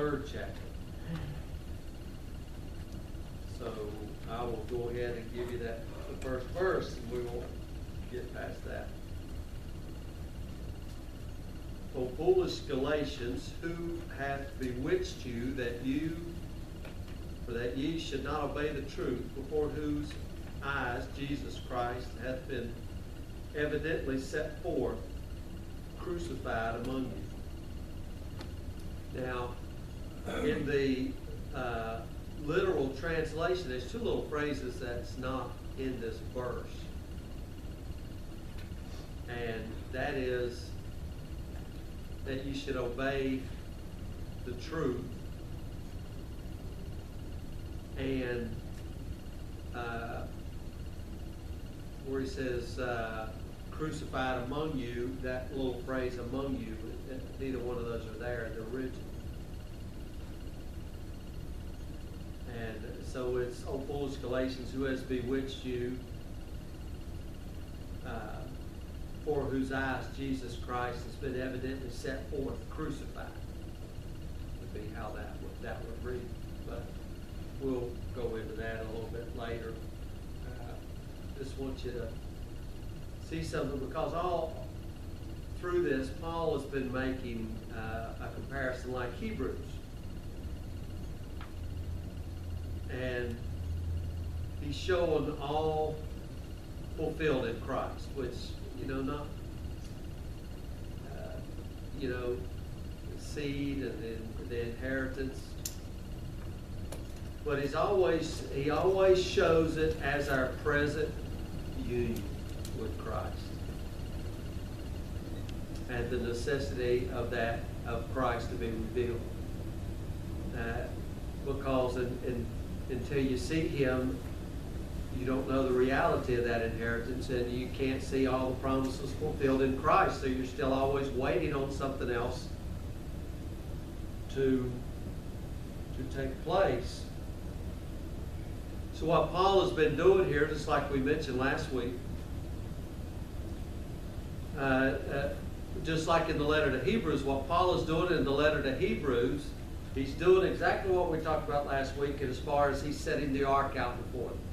3rd chapter. So I will go ahead and give you the first verse, and we won't get past that. O foolish Galatians, who hath bewitched you that ye should not obey the truth, before whose eyes Jesus Christ hath been evidently set forth, crucified among you. Now, in the literal translation, there's 2 little phrases that's not in this verse. And that is that you should obey the truth, and where he says crucified among you, that little phrase among you, neither one of those are there in the original. And so it's, O foolish Galatians, who has bewitched you, for whose eyes Jesus Christ has been evidently set forth, crucified, would be how that would read. But we'll go into that a little bit later. Just want you to see something, because all through this, Paul has been making a comparison like Hebrews. And he's showing all fulfilled in Christ, which, not, seed and the inheritance. But he always shows it as our present union with Christ, and the necessity of Christ to be revealed. Because until you see Him, you don't know the reality of that inheritance, and you can't see all the promises fulfilled in Christ. So you're still always waiting on something else to take place. So what Paul has been doing here, just like we mentioned last week, just like in the letter to Hebrews, what Paul is doing in the letter to Hebrews, he's doing exactly what we talked about last week, as far as he's setting the ark out before them.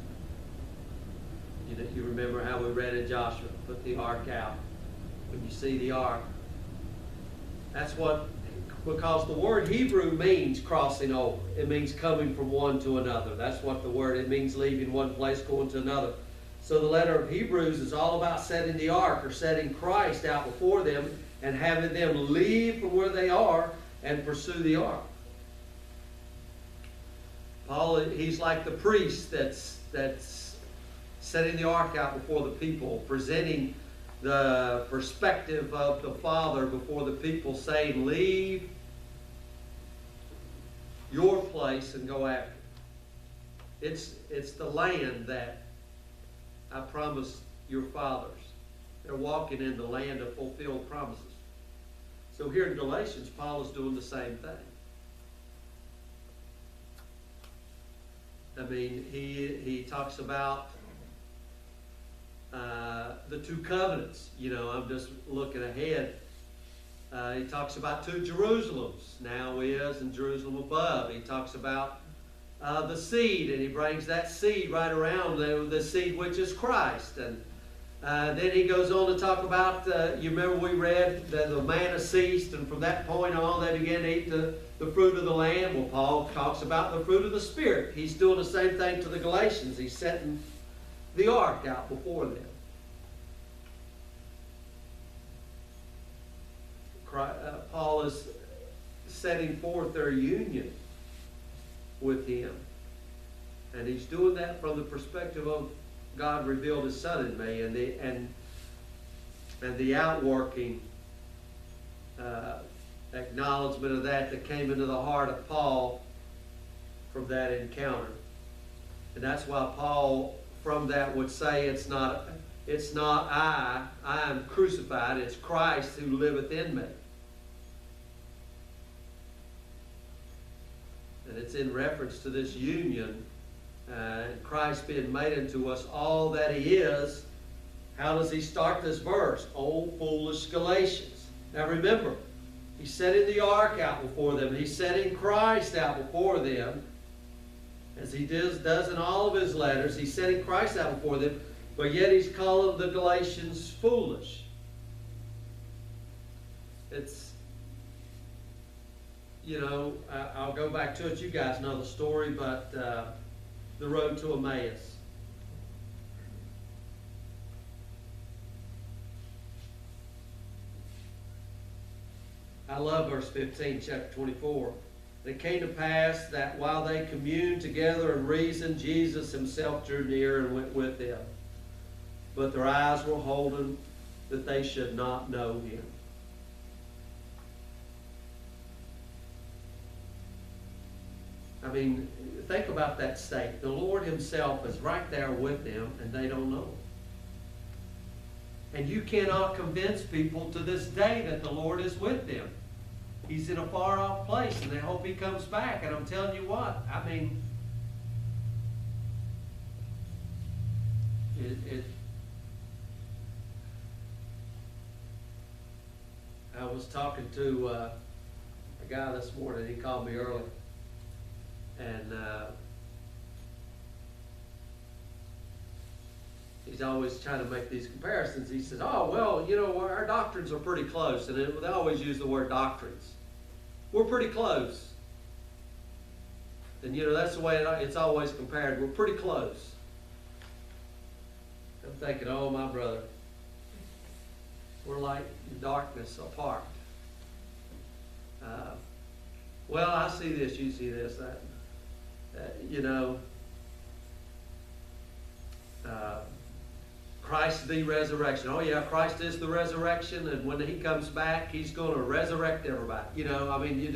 You remember how we read in Joshua, put the ark out. When you see the ark, that's what, because the word Hebrew means crossing over. It means coming from one to another. That's what the word, it means leaving one place, going to another. So the letter of Hebrews is all about setting the ark, or setting Christ out before them, and having them leave from where they are and pursue the ark. Paul, he's like the priest that's setting the ark out before the people, presenting the perspective of the Father before the people, saying, leave your place and go after it. It's the land that I promised your fathers. They're walking in the land of fulfilled promises. So here in Galatians, Paul is doing the same thing. I mean, he talks about the 2 covenants. I'm just looking ahead. He talks about 2 Jerusalems, now is and Jerusalem above. He talks about the seed, and he brings that seed right around the seed which is Christ. And then he goes on to talk about, you remember we read that the manna ceased, and from that point on they began to eat the fruit of the land. Well, Paul talks about the fruit of the Spirit. He's doing the same thing to the Galatians. He's setting the ark out before them. Paul is setting forth their union with Him. And he's doing that from the perspective of God revealed His Son in me, and the outworking acknowledgement of that came into the heart of Paul from that encounter. And that's why Paul from that would say, it's not I am crucified, it's Christ who liveth in me. And it's in reference to this union, Christ being made unto us all that He is. How does he start this verse? O foolish Galatians. Now remember, He's setting the ark out before them. He's setting Christ out before them. As he does in all of his letters, he's setting Christ out before them, but yet he's calling the Galatians foolish. It's, you know, I'll go back to it. You guys know the story, but the road to Emmaus. I love verse 15, chapter 24. It came to pass that while they communed together and reasoned, Jesus himself drew near and went with them. But their eyes were holden that they should not know him. I mean, think about that state. The Lord himself is right there with them, and they don't know. And you cannot convince people to this day that the Lord is with them. He's in a far-off place, and they hope he comes back. And I'm telling you what, I mean, I was talking to a guy this morning. He called me early, and he's always trying to make these comparisons. He says, oh, well, you know, our doctrines are pretty close. And they always use the word doctrines. We're pretty close. And, you know, that's the way it's always compared. We're pretty close. I'm thinking, oh, my brother, we're like darkness apart. Well, I see this, you see this, that you know, Christ the resurrection. Oh yeah, Christ is the resurrection, and when he comes back, he's going to resurrect everybody. You know, I mean,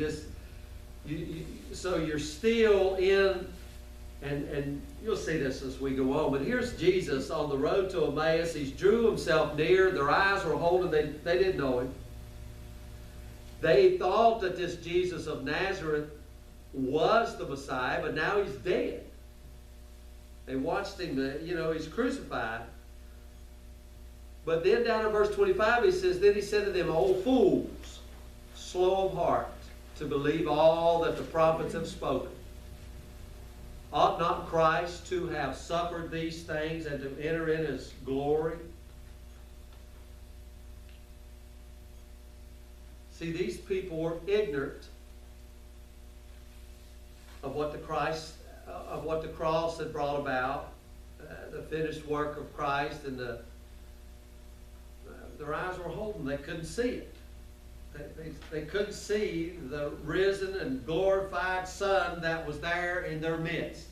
so you're still in, and you'll see this as we go on. But here's Jesus on the road to Emmaus. He's drew himself near. Their eyes were holding. They didn't know him. They thought that this Jesus of Nazareth was the Messiah, but now he's dead. They watched him, you know, he's crucified. But then down in verse 25 he says, then he said to them, O fools, slow of heart to believe all that the prophets have spoken. Ought not Christ to have suffered these things and to enter in his glory? See, these people were ignorant of what the cross had brought about, the finished work of Christ, and their eyes were holden. They couldn't see it. They couldn't see the risen and glorified Son that was there in their midst.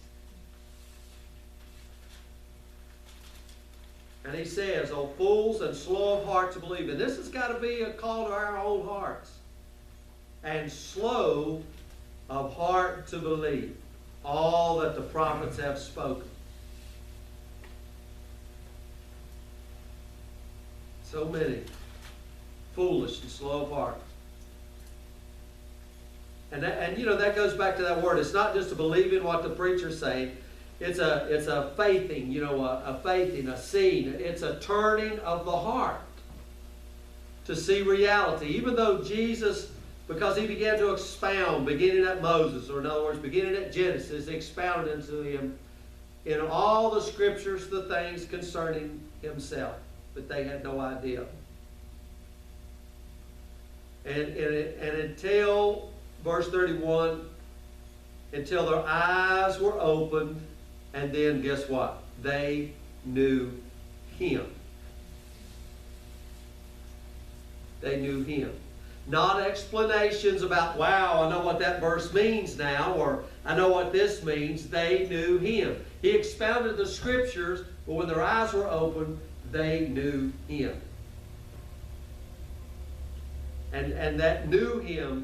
And he says, O fools and slow of heart to believe. And this has got to be a call to our own hearts. And slow of heart to believe all that the prophets have spoken. So many foolish and slow of heart. And you know, that goes back to that word. It's not just to believe in what the preacher's saying. It's a faithing, you know, a faithing, a seeing. It's a turning of the heart to see reality. Even though Jesus, because he began to expound, beginning at Moses, or in other words, beginning at Genesis, he expounded into him in all the scriptures the things concerning himself that they had no idea. And until, verse 31, until their eyes were opened, and then guess what? They knew him. They knew him. Not explanations about, wow, I know what that verse means now, or I know what this means. They knew him. He expounded the scriptures, but when their eyes were opened, they knew him. And that knew him,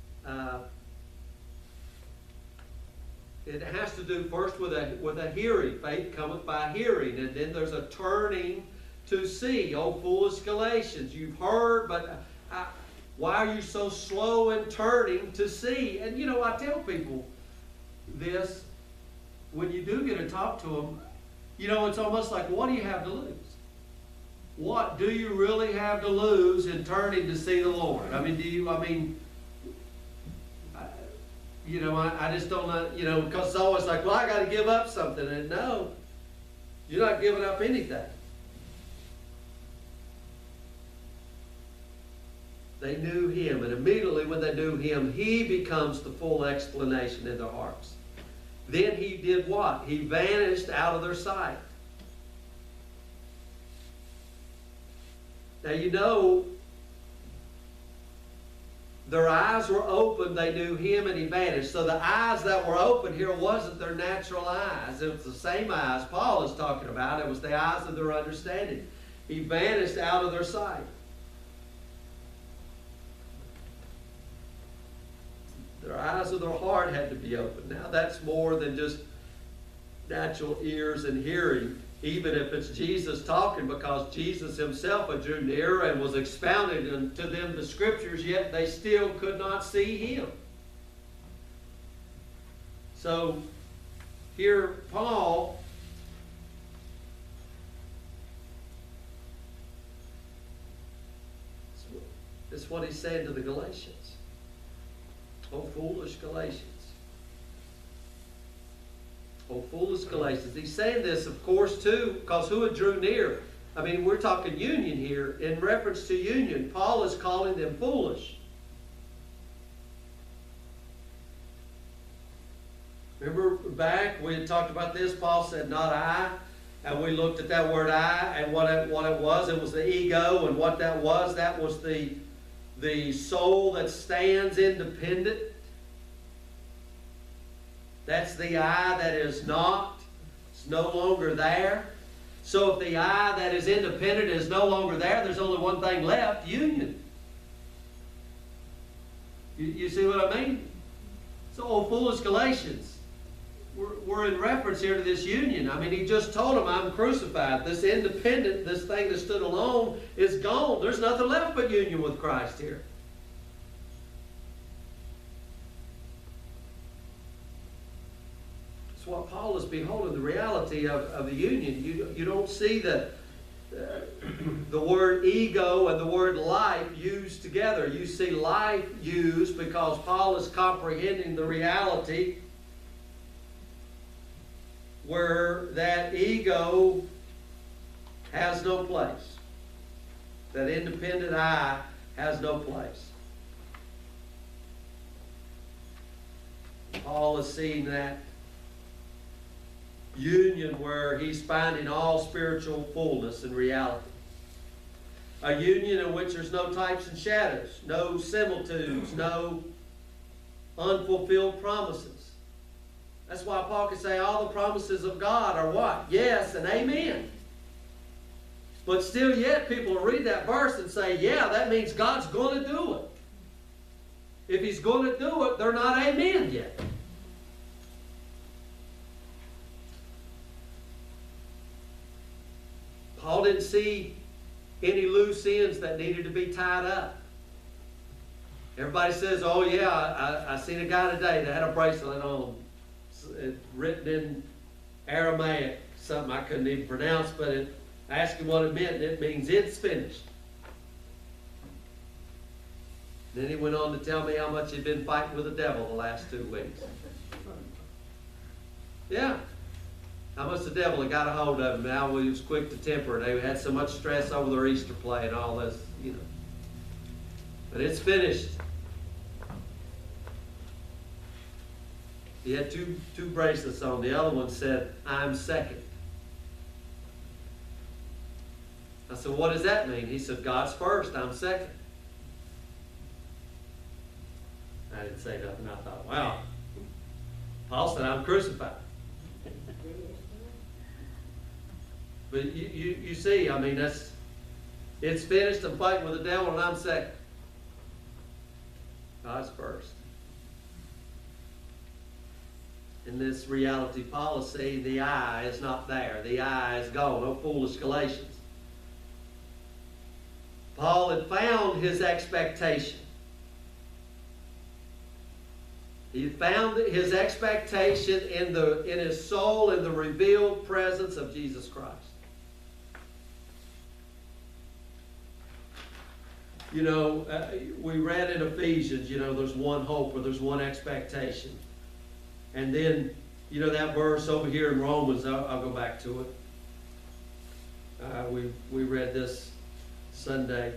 it has to do first with a hearing. Faith cometh by hearing. And then there's a turning to see. Oh, foolish Galatians, you've heard, but why are you so slow in turning to see? And you know, I tell people this, when you do get to talk to them, you know, it's almost like, what do you have to lose? what do you really have to lose in turning to see the Lord? I just don't know, because it's always like, well, I got to give up something. And no, you're not giving up anything. They knew him, and immediately when they knew him, he becomes the full explanation in their hearts. Then he did what? He vanished out of their sight. Now, their eyes were open, they knew him, and he vanished. So the eyes that were open here wasn't their natural eyes. It was the same eyes Paul is talking about. It was the eyes of their understanding. He vanished out of their sight. Their eyes of their heart had to be open. Now that's more than just natural ears and hearing, even if it's Jesus talking, because Jesus himself drew near and was expounding to them the scriptures, yet they still could not see him. So here Paul is what he's saying to the Galatians. Oh, foolish Galatians. Oh, foolish Galatians. He's saying this, of course, too, because who had drew near? I mean, we're talking union here. In reference to union, Paul is calling them foolish. Remember back, we had talked about this. Paul said, not I. And we looked at that word I and what it was. It was the ego, and what that was the soul that stands independent. That's the I that is not. It's no longer there. So if the I that is independent is no longer there, there's only one thing left: union. You see what I mean? So, oh, foolish Galatians. We're in reference here to this union. I mean, he just told them, I'm crucified. This independent, this thing that stood alone is gone. There's nothing left but union with Christ here. That's what Paul is beholding, the reality of the union. You don't see the word ego and the word life used together. You see life used because Paul is comprehending the reality where that ego has no place. That independent I has no place. Paul is seeing that union where he's finding all spiritual fullness and reality. A union in which there's no types and shadows, no similitudes, no unfulfilled promises. That's why Paul can say all the promises of God are what? Yes and amen. But still yet people will read that verse and say, yeah, that means God's going to do it. If he's going to do it, they're not amen yet. Paul didn't see any loose ends that needed to be tied up. Everybody says, oh yeah, I seen a guy today that had a bracelet on, written in Aramaic, something I couldn't even pronounce, but I asked him what it meant, and it means it's finished. Then he went on to tell me how much he'd been fighting with the devil the last 2 weeks. Yeah. How much the devil had got a hold of him. Now he was quick to temper. They had so much stress over their Easter play and all this, But it's finished. He had two bracelets on. The other one said, I'm second. I said, what does that mean? He said, God's first, I'm second. I didn't say nothing. I thought, wow. Paul said, I'm crucified. But you see, I mean, it's finished. I'm fighting with the devil, and I'm second. God's first. In this reality policy, the I is not there. The I is gone. Oh, foolish Galatians. Paul had found his expectation. He found his expectation in his soul in the revealed presence of Jesus Christ. We read in Ephesians, there's one hope or there's one expectation. And then, that verse over here in Romans, I'll go back to it. We read this Sunday.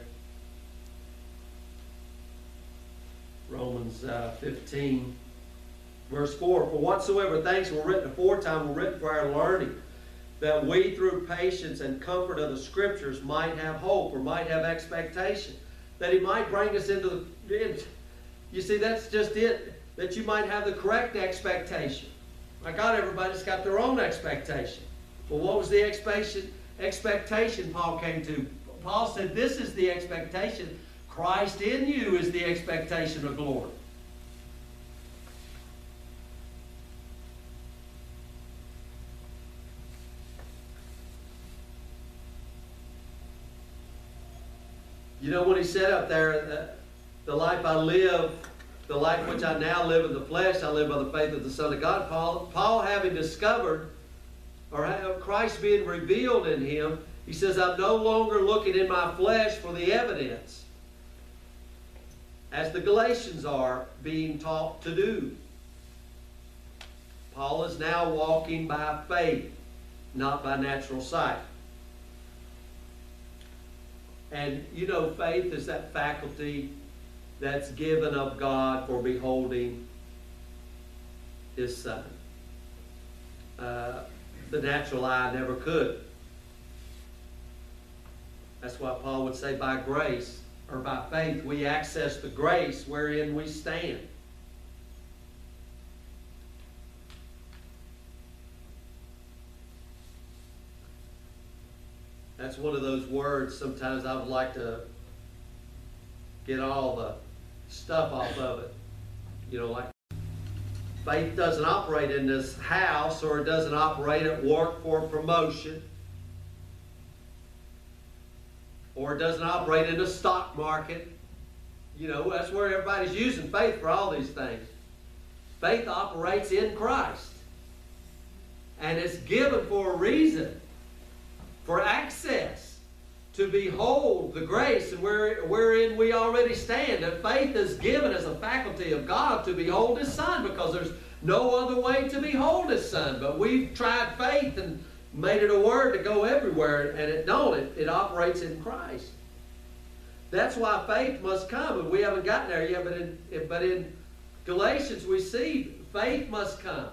Romans 15, verse 4. For whatsoever things were written aforetime were written for our learning, that we through patience and comfort of the Scriptures might have hope or might have expectation. That He might bring us into the... You see, that's just it. That you might have the correct expectation. My God, everybody's got their own expectation. Well, what was the expectation Paul came to? Paul said, this is the expectation. Christ in you is the expectation of glory. When he said up there, the life I live, the life which I now live in the flesh, I live by the faith of the Son of God. Paul having discovered, or Christ being revealed in him, he says, I'm no longer looking in my flesh for the evidence, as the Galatians are being taught to do. Paul is now walking by faith, not by natural sight. And faith is that faculty that's given of God for beholding His Son. The natural eye never could. That's why Paul would say by grace, or by faith, we access the grace wherein we stand. That's one of those words sometimes I would like to get all the stuff off of it. Like faith doesn't operate in this house, or it doesn't operate at work for promotion, or it doesn't operate in the stock market. That's where everybody's using faith for all these things. Faith operates in Christ. And it's given for a reason. For access to behold the grace and wherein we already stand. And faith is given as a faculty of God to behold His Son, because there's no other way to behold His Son. But we've tried faith and made it a word to go everywhere, and it don't. It operates in Christ. That's why faith must come, and we haven't gotten there yet. But in Galatians we see faith must come.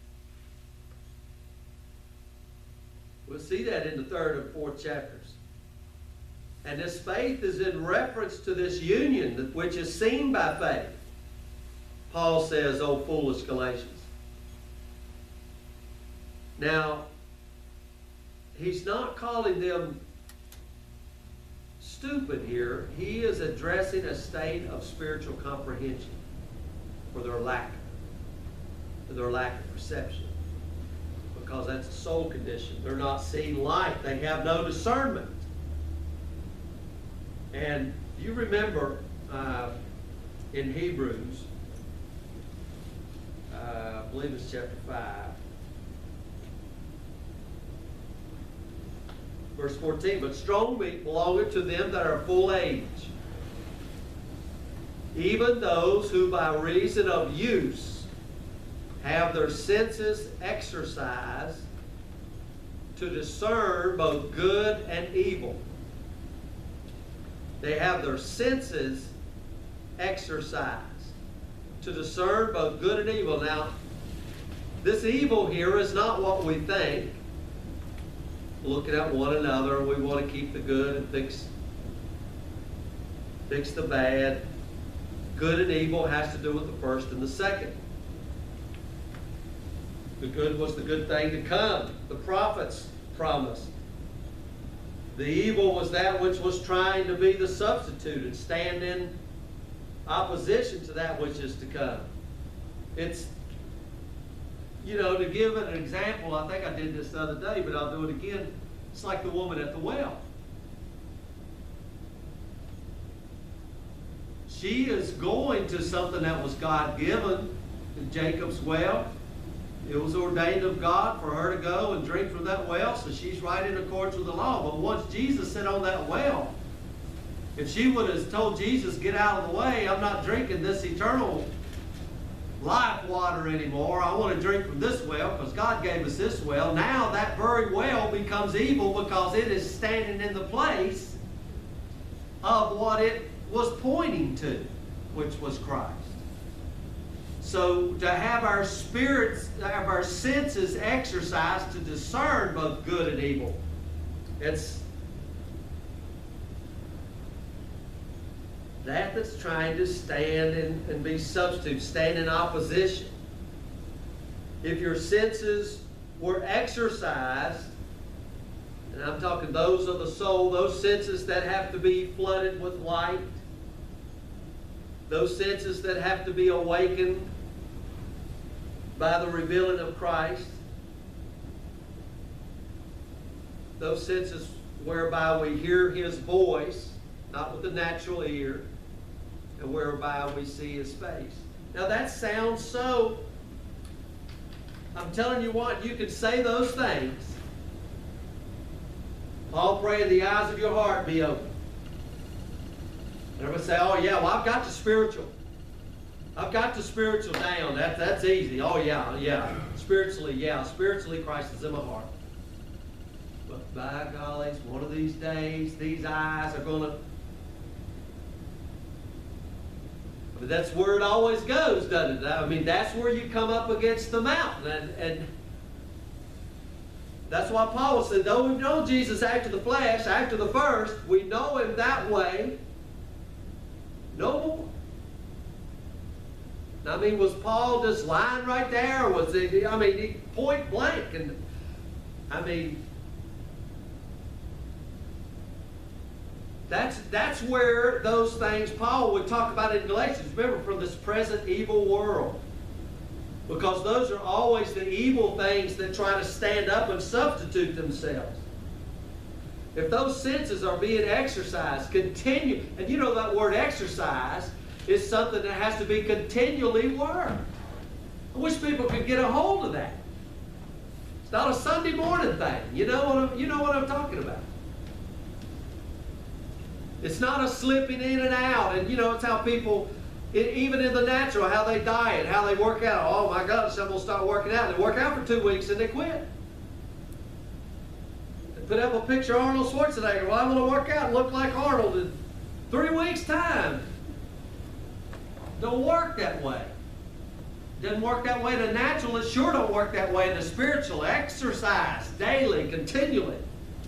We'll see that in the 3rd and 4th chapters. And this faith is in reference to this union which is seen by faith. Paul says, "O foolish Galatians." Now, he's not calling them stupid here. He is addressing a state of spiritual comprehension for their lack of perception. Because that's a soul condition. They're not seeing light. They have no discernment. And you remember in Hebrews, I believe it's chapter 5, verse 14, but strong meat belongeth to them that are full age, even those who by reason of use have their senses exercised to discern both good and evil. They have their senses exercised to discern both good and evil. Now, this evil here is not what we think. Looking at one another, we want to keep the good and fix the bad. Good and evil has to do with the first and the second. The good was the good thing to come. The prophets promised. The evil was that which was trying to be the substitute and stand in opposition to that which is to come. It's, to give an example, I think I did this the other day, but I'll do it again. It's like the woman at the well. She is going to something that was God-given in Jacob's well. It was ordained of God for her to go and drink from that well, so she's right in accordance with the law. But once Jesus sat on that well, If she would have told Jesus, get out of the way, I'm not drinking this eternal life water anymore. I want to drink from this well because God gave us this well. Now that very well becomes evil because it is standing in the place of what it was pointing to, which was Christ. So to have our spirits, have our senses exercised to discern both good and evil, it's that's trying to stand and be substitute, stand in opposition. If your senses were exercised, and I'm talking those of the soul, those senses that have to be flooded with light, those senses that have to be awakened by the revealing of Christ, those senses whereby we hear His voice, not with the natural ear, and whereby we see His face. Now that sounds so, I'm telling you what, you can say those things. Paul prayed the eyes of your heart be open. And everybody say, oh yeah, well I've got the spiritual. I've got the spiritual down. That's easy. Oh yeah. Spiritually Christ is in my heart. But by golly, one of these days, these eyes are going to... But that's where it always goes, doesn't it? I mean, that's where you come up against the mountain. And that's why Paul said, though we know Jesus after the flesh, after the first, we know Him that way, no more. I mean, was Paul just lying right there? Or was he, point blank? And I mean, that's where those things Paul would talk about in Galatians. Remember, from this present evil world. Because those are always the evil things that try to stand up and substitute themselves. If those senses are being exercised, continue, and you know that word exercise is something that has to be continually worked. I wish people could get a hold of that. It's not a Sunday morning thing. You know what I'm talking about. It's not a slipping in and out. And it's how people, even in the natural, how they diet, how they work out. Oh my gosh, I'm going to start working out. They work out for 2 weeks and they quit. They put up a picture of Arnold Schwarzenegger. Well, I'm going to work out and look like Arnold in 3 weeks' time. Don't work that way. Doesn't work that way in the natural. It sure don't work that way in the spiritual. Exercise daily, continually.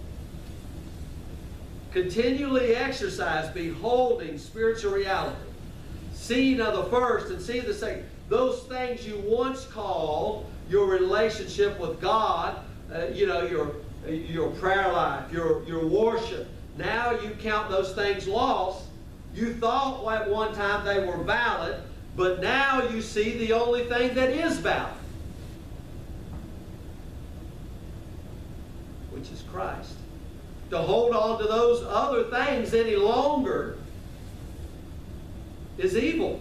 Continually exercise, beholding spiritual reality. Seeing of the first and seeing the second. Those things you once called your relationship with God, your prayer life, your worship. Now you count those things lost. You thought at one time they were valid, but now you see the only thing that is valid, which is Christ. To hold on to those other things any longer is evil.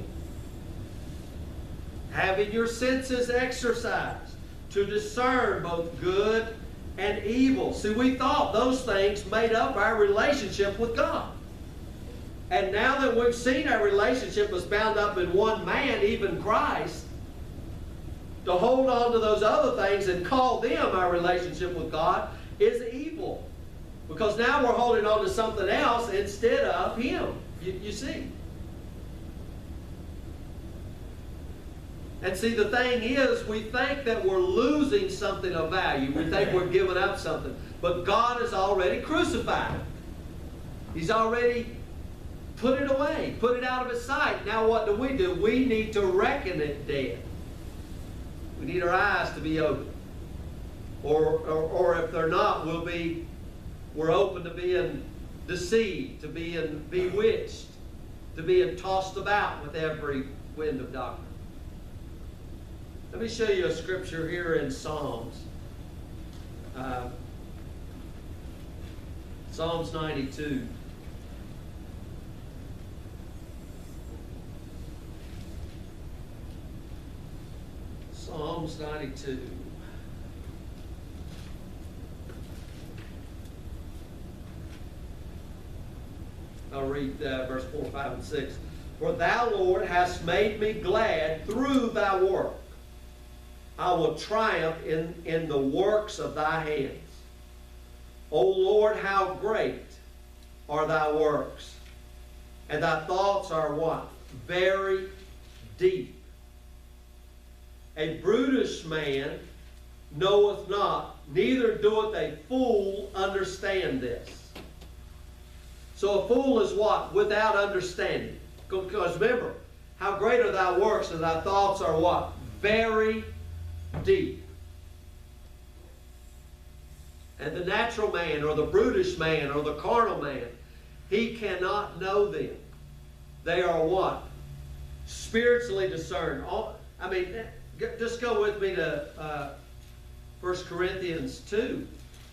Having your senses exercised to discern both good and evil. See, we thought those things made up our relationship with God. And now that we've seen our relationship was bound up in one man, even Christ, to hold on to those other things and call them our relationship with God is evil. Because now we're holding on to something else instead of Him. You see. And see, the thing is, we think that we're losing something of value. We think we're giving up something. But God has already crucified it. He's already put it away, put it out of His sight. Now what do? We need to reckon it dead. We need our eyes to be open. Or if they're not, we're open to being deceived, to being bewitched, to being tossed about with every wind of doctrine. Let me show you a scripture here in Psalms. Psalms 92. Psalms 92. I'll read verse 4, 5, and 6. For thou, Lord, hast made me glad through thy work. I will triumph in the works of thy hands. O Lord, how great are thy works, and thy thoughts are what? Very deep. A brutish man knoweth not, neither doeth a fool understand this. So a fool is what? Without understanding. Because remember, how great are thy works, and thy thoughts are what? Very deep. And the natural man, or the brutish man, or the carnal man, he cannot know them. They are what? Spiritually discerned. I mean, just go with me to 1 Corinthians 2.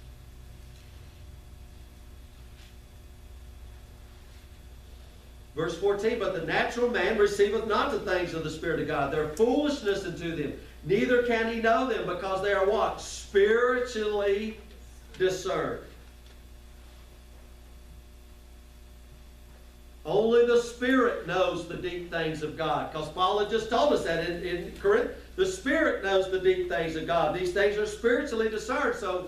Verse 14, but the natural man receiveth not the things of the Spirit of God. They're foolishness unto them. Neither can he know them, because they are what? Spiritually discerned. Only the Spirit knows the deep things of God. Because Paul had just told us that in Corinth. The Spirit knows the deep things of God. These things are spiritually discerned. So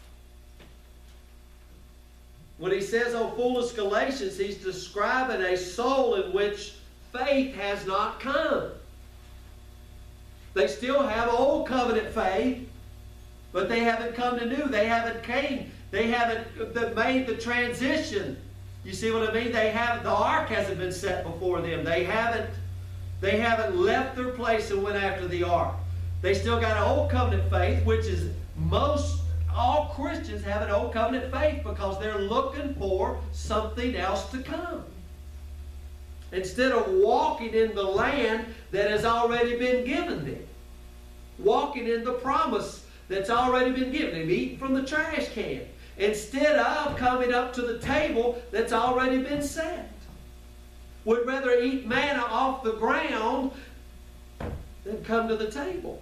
when he says, oh, foolish Galatians, he's describing a soul in which faith has not come. They still have old covenant faith, but they haven't come to new. They haven't made the transition. You see what I mean? The ark hasn't been set before them. They haven't left their place and went after the ark. They still got an old covenant faith, which is all Christians have an old covenant faith because they're looking for something else to come. Instead of walking in the land that has already been given them. Walking in the promise that's already been given them. Eating from the trash can. Instead of coming up to the table that's already been set. Would rather eat manna off the ground than come to the table.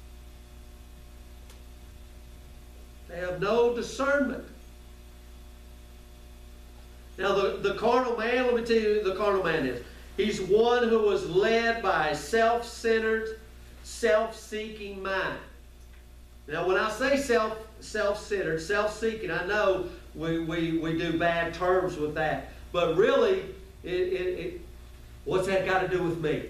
They have no discernment. Now the carnal man, let me tell you who the carnal man is. He's one who was led by a self-centered, self-seeking mind. Now when I say self-centered, self-seeking, I know we do bad terms with that. But really, what's that got to do with me?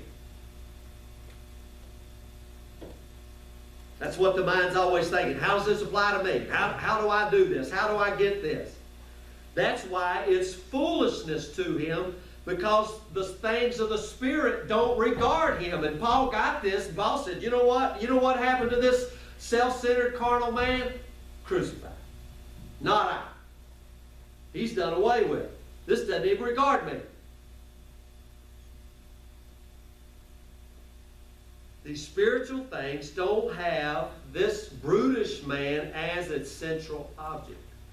That's what the mind's always thinking. How does this apply to me? How do I do this? How do I get this? That's why it's foolishness to him, because the things of the Spirit don't regard him. And Paul got this. And Paul said, you know what? You know what happened to this self-centered carnal man? Crucified. Not I. He's done away with. This doesn't even regard me. These spiritual things don't have this brutish man as its central object.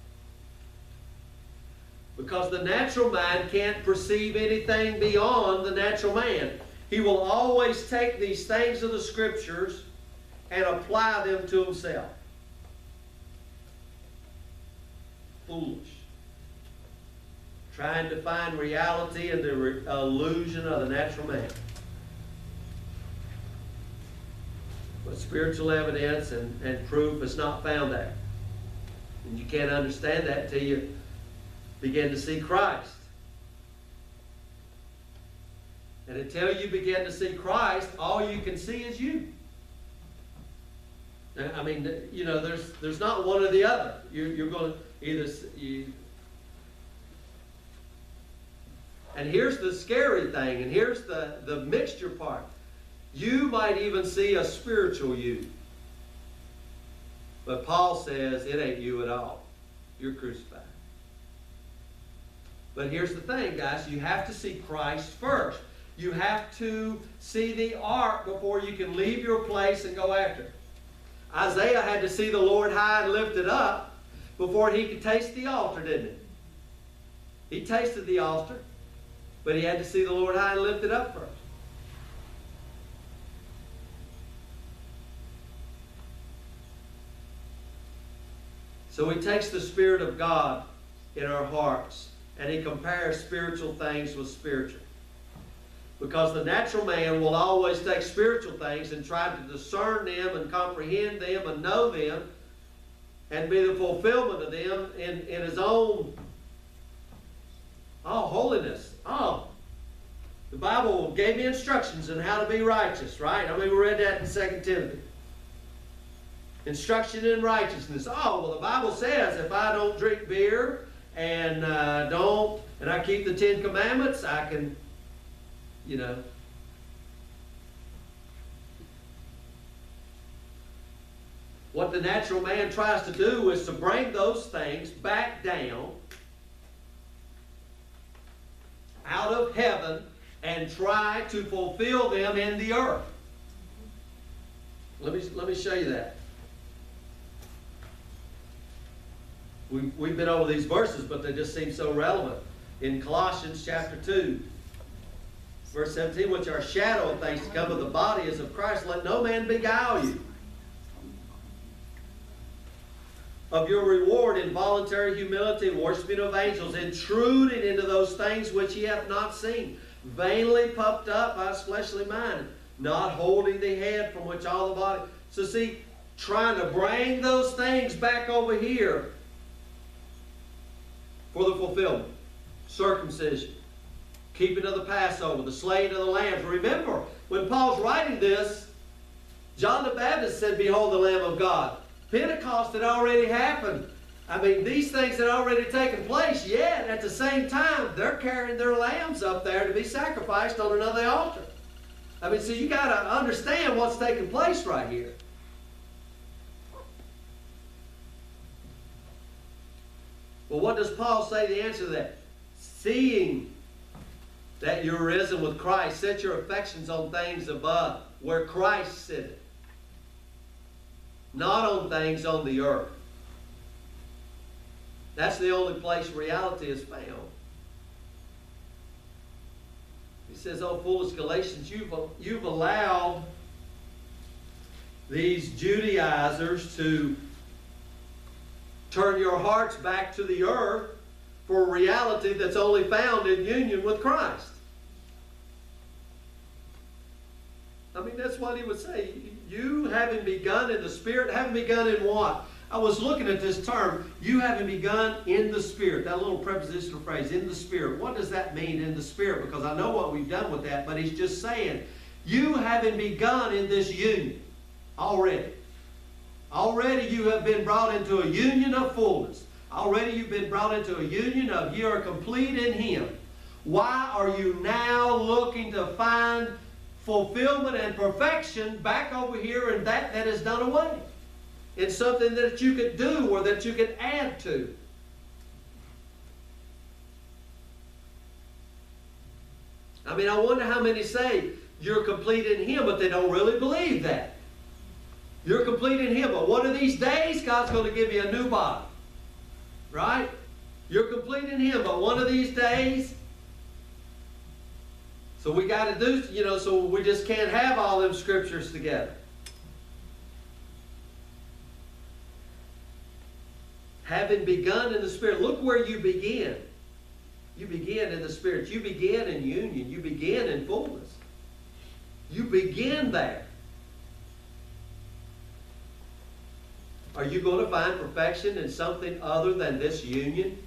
Because the natural mind can't perceive anything beyond the natural man. He will always take these things of the Scriptures and apply them to himself. Foolish. Trying to find reality in the illusion of the natural man. But spiritual evidence and proof is not found there. And you can't understand that until you begin to see Christ. And until you begin to see Christ, all you can see is you. I mean, you know, there's not one or the other. You're going to either... And here's the scary thing, and here's the mixture part. You might even see a spiritual you. But Paul says it ain't you at all. You're crucified. But here's the thing, guys. You have to see Christ first. You have to see the ark before you can leave your place and go after it. Isaiah had to see the Lord high and lifted up before he could taste the altar, didn't he? He tasted the altar, but he had to see the Lord high and lifted up first. So he takes the Spirit of God in our hearts and he compares spiritual things with spiritual. Because the natural man will always take spiritual things and try to discern them and comprehend them and know them and be the fulfillment of them in his own holiness. The Bible gave me instructions on how to be righteous, right? I mean, we read that in 2 Timothy. Instruction in righteousness. Well, the Bible says if I don't drink beer and I keep the 10 Commandments, I can, What the natural man tries to do is to bring those things back down out of heaven and try to fulfill them in the earth. Let me show you that. We've been over these verses, but they just seem so relevant. In Colossians chapter 2, verse 17, which are a shadow of things to come, but the body is of Christ. Let no man beguile you of your reward in voluntary humility, worshiping of angels, intruding into those things which ye have not seen, vainly puffed up by his fleshly mind, not holding the head from which all the body. So see, trying to bring those things back over here for the fulfillment. Circumcision, keeping of the Passover, the slaying of the lambs. Remember, when Paul's writing this, John the Baptist said, behold the Lamb of God. Pentecost had already happened. I mean, these things had already taken place, yet at the same time, they're carrying their lambs up there to be sacrificed on another altar. I mean, so you got to understand what's taking place right here. Well, what does Paul say the answer to that? Seeing that you're risen with Christ, set your affections on things above, where Christ sitteth, not on things on the earth. That's the only place reality is found. He says, oh, foolish Galatians, you've allowed these Judaizers to turn your hearts back to the earth for a reality that's only found in union with Christ. I mean, that's what he would say. You having begun in the Spirit, having begun in what? I was looking at this term, you having begun in the Spirit. That little prepositional phrase, in the Spirit. What does that mean, in the Spirit? Because I know what we've done with that, but he's just saying, you having begun in this union already. Already you have been brought into a union of fullness. Already you've been brought into a union of you are complete in Him. Why are you now looking to find fulfillment and perfection back over here in that is done away? It's something that you could do or that you could add to. I mean, I wonder how many say you're complete in Him, but they don't really believe that. You're complete in Him, but one of these days, God's going to give you a new body. Right? You're complete in Him, but one of these days, so we got to do, so we just can't have all them scriptures together. Having begun in the Spirit, look where you begin. You begin in the Spirit. You begin in union. You begin in fullness. You begin there. Are you going to find perfection in something other than this union?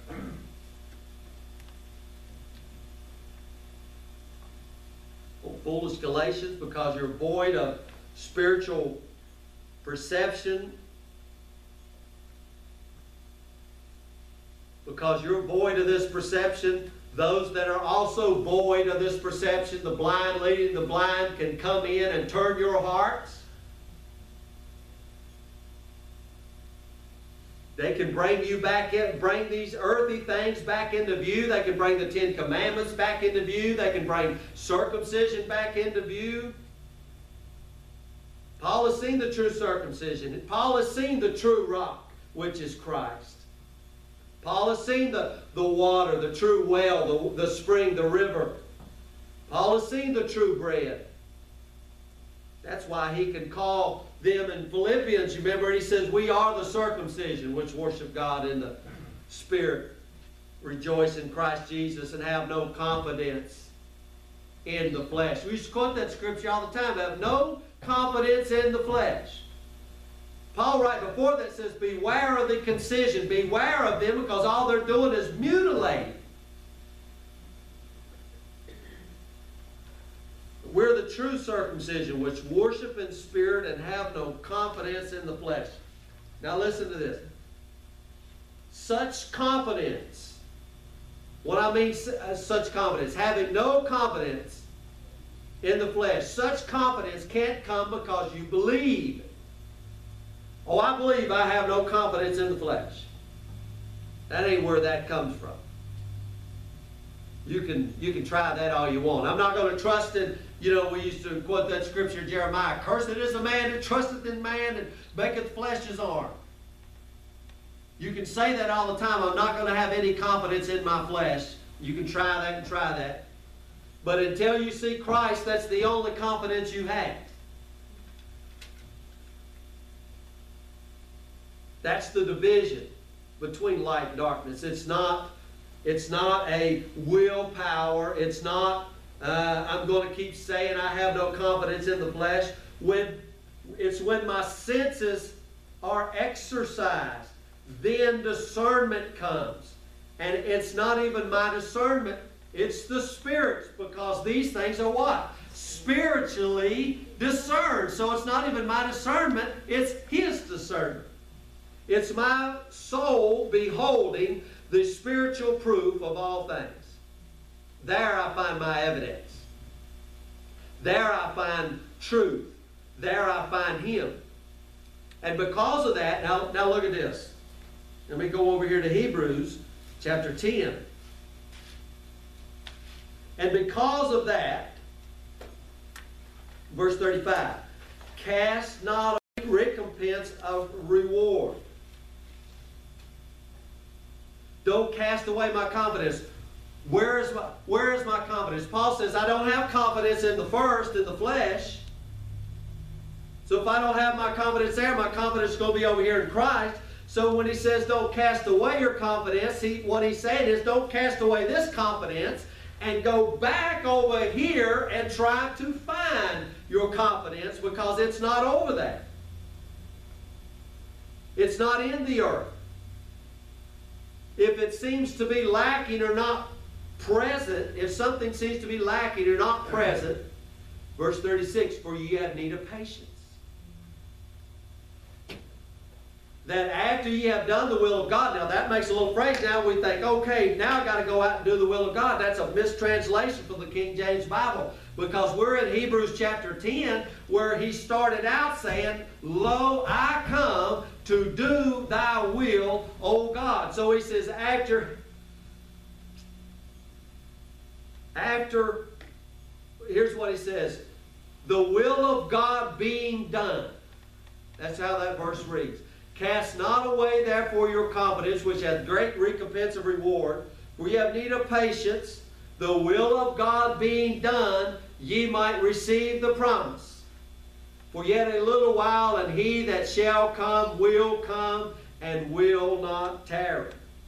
Oh, foolish Galatians, because you're void of spiritual perception, because you're void of this perception, those that are also void of this perception, the blind leading the blind, can come in and turn your hearts. They can bring you back in, bring these earthly things back into view. They can bring the 10 Commandments back into view. They can bring circumcision back into view. Paul has seen the true circumcision. Paul has seen the true rock, which is Christ. Paul has seen the water, the true well, the spring, the river. Paul has seen the true bread. That's why he can call them in Philippians, remember, he says, we are the circumcision which worship God in the Spirit rejoice in Christ Jesus and have no confidence in the flesh. We used to quote that scripture all the time. Have no confidence in the flesh. Paul right before that says, beware of the concision. Beware of them, because all they're doing is mutilating. We're the true circumcision, which worship in spirit and have no confidence in the flesh. Now listen to this. Such confidence, what I mean such confidence, having no confidence in the flesh. Such confidence can't come because you believe. Oh, I believe, I have no confidence in the flesh. That ain't where that comes from. You can try that all you want. I'm not going to trust in, we used to quote that scripture, Jeremiah, cursed is the man that trusteth in man and maketh flesh his arm. You can say that all the time. I'm not going to have any confidence in my flesh. You can try that and try that. But until you see Christ, that's the only confidence you have. That's the division between light and darkness. It's not a willpower. It's not, I'm going to keep saying I have no confidence in the flesh. It's when my senses are exercised, then discernment comes. And it's not even my discernment, it's the Spirit's, because these things are what? Spiritually discerned. So it's not even my discernment, it's His discernment. It's my soul beholding the spiritual proof of all things. There I find my evidence. There I find truth. There I find Him. And because of that, now look at this. Let me go over here to Hebrews chapter 10. And because of that, verse 35, cast not away recompense of reward. Don't cast away my confidence. Where is my confidence? Paul says, I don't have confidence in the first, in the flesh. So if I don't have my confidence there, my confidence is going to be over here in Christ. So when he says don't cast away your confidence, what he's saying is don't cast away this confidence and go back over here and try to find your confidence, because it's not over there. It's not in the earth. If it seems to be lacking or not present, if something seems to be lacking or not present, verse 36, for ye have need of patience. That after ye have done the will of God, now that makes a little phrase. Now we think, okay, now I got to go out and do the will of God. That's a mistranslation from the King James Bible, because we're in Hebrews chapter 10, where he started out saying, lo, I come to do thy will, O God. So he says, after, here's what he says, the will of God being done. That's how that verse reads. Cast not away therefore your confidence, which hath great recompense of reward, for ye have need of patience, the will of God being done, ye might receive the promise. For yet a little while, and he that shall come will come, and will not tarry.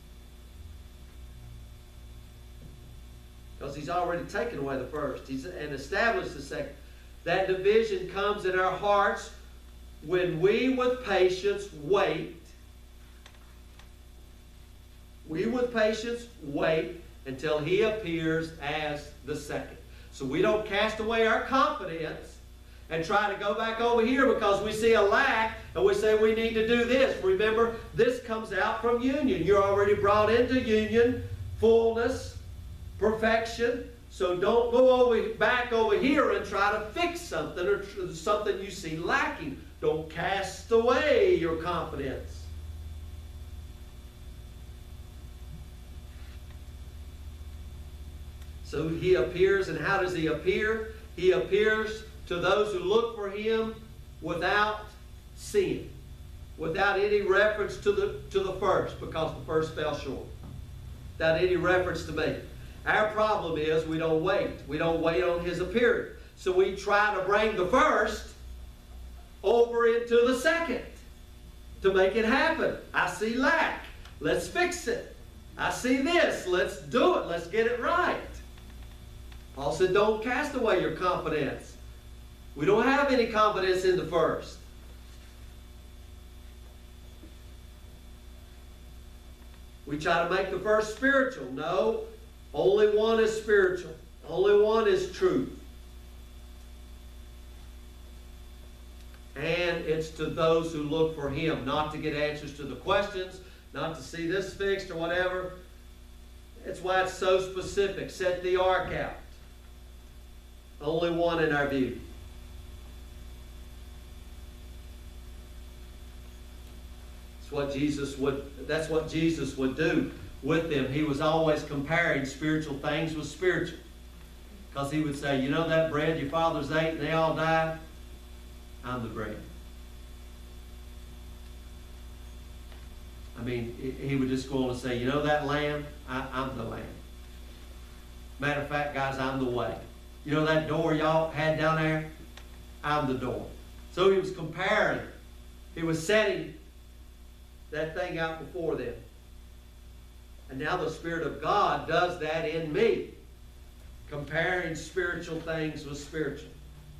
Because he's already taken away the first, and established the second. That division comes in our hearts when we with patience wait. We with patience wait until he appears as the second. So we don't cast away our confidence and try to go back over here because we see a lack and we say we need to do this. Remember, this comes out from union. You're already brought into union, fullness, perfection. So don't go back over here and try to fix something or something you see lacking. Don't cast away your confidence. So he appears, and how does he appear? He appears to those who look for him without sin, without any reference to the first, because the first fell short. Without any reference to me. Our problem is we don't wait. We don't wait on his appearing. So we try to bring the first over into the second to make it happen. I see lack. Let's fix it. I see this. Let's do it. Let's get it right. Paul said, don't cast away your confidence. We don't have any confidence in the first. We try to make the first spiritual. No, only one is spiritual. Only one is truth. And it's to those who look for Him, not to get answers to the questions, not to see this fixed or whatever. That's why it's so specific. Set the ark out. Only one in our view. That's what Jesus would do with them. He was always comparing spiritual things with spiritual. Because He would say, you know that bread your fathers ate and they all died? I'm the bread. I mean, He would just go on and say, you know that lamb? I'm the lamb. Matter of fact, guys, I'm the way. You know that door y'all had down there? I'm the door. So He was comparing. He was setting that thing out before them. And now the Spirit of God does that in me. Comparing spiritual things with spiritual.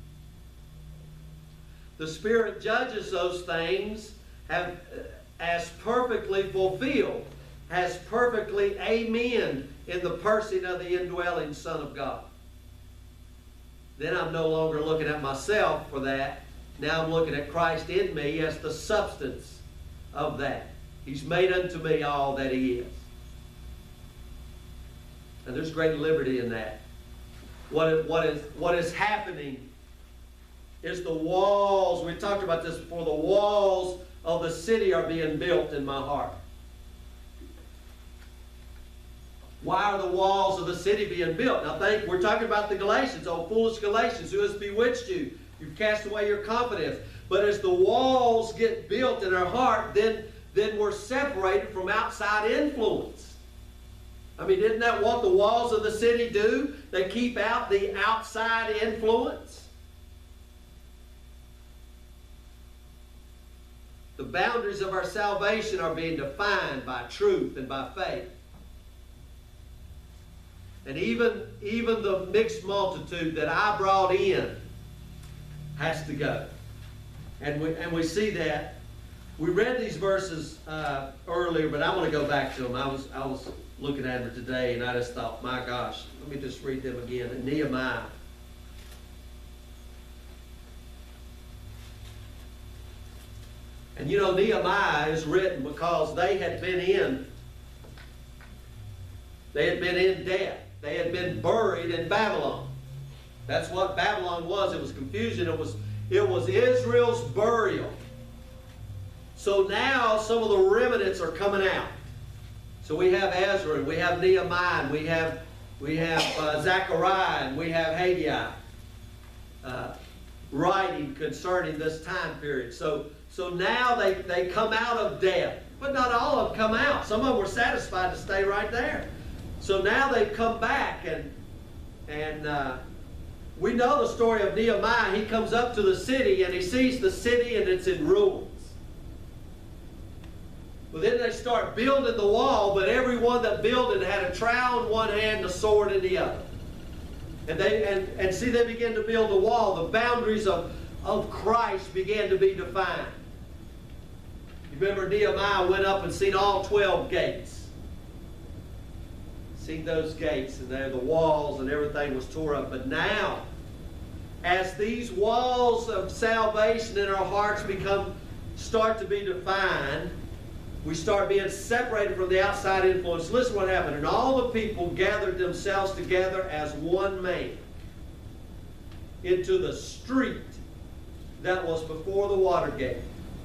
The Spirit judges those things as perfectly fulfilled, as perfectly amen in the person of the indwelling Son of God. Then I'm no longer looking at myself for that. Now I'm looking at Christ in me as the substance of that. He's made unto me all that He is. And there's great liberty in that. What is happening is the walls, we talked about this before, the walls of the city are being built in my heart. Why are the walls of the city being built? Now we're talking about the Galatians. Oh, foolish Galatians, who has bewitched you? You've cast away your confidence. But as the walls get built in our heart, then we're separated from outside influence. I mean, isn't that what the walls of the city do? They keep out the outside influence. The boundaries of our salvation are being defined by truth and by faith. And even the mixed multitude that I brought in has to go. And we see that. We read these verses earlier, but I want to go back to them. I was looking at them today, and I just thought, my gosh, let me just read them again. In Nehemiah. And you know, Nehemiah is written because they had been in debt. They had been buried in Babylon. That's what Babylon was. It was confusion. It was Israel's burial. So now some of the remnants are coming out. So we have Ezra, and we have Nehemiah, and we have Zechariah, and we have Haggai writing concerning this time period. So now they come out of death. But not all of them come out. Some of them were satisfied to stay right there. So now they've come back, and we know the story of Nehemiah. He comes up to the city, and he sees the city, and it's in ruins. Well, then they start building the wall, but everyone that built it had a trowel in one hand and a sword in the other. And they begin to build the wall. The boundaries of Christ began to be defined. You remember Nehemiah went up and seen all 12 gates. Seen those gates, and there the walls and everything was tore up. But now, as these walls of salvation in our hearts start to be defined, we start being separated from the outside influence. Listen what happened. And all the people gathered themselves together as one man into the street that was before the water gate.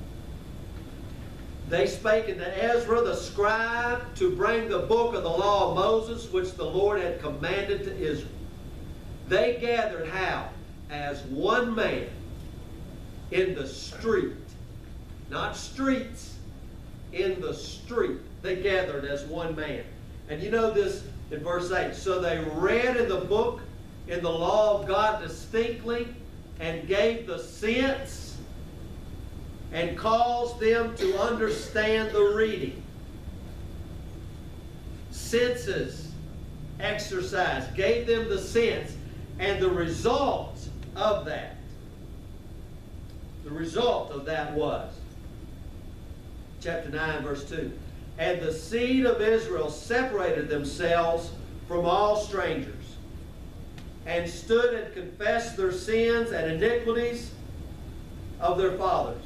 They spake unto Ezra the scribe to bring the book of the law of Moses, which the Lord had commanded to Israel. They gathered how? As one man in the street. Not streets. In the street. They gathered as one man. And you know this in verse 8. So they read in the book, in the law of God distinctly, and gave the sense, and caused them to understand the reading. senses exercised, gave them the sense, and the result of that. The result of that was, chapter 9, verse 2, and the seed of Israel separated themselves from all strangers, and stood and confessed their sins and iniquities of their fathers.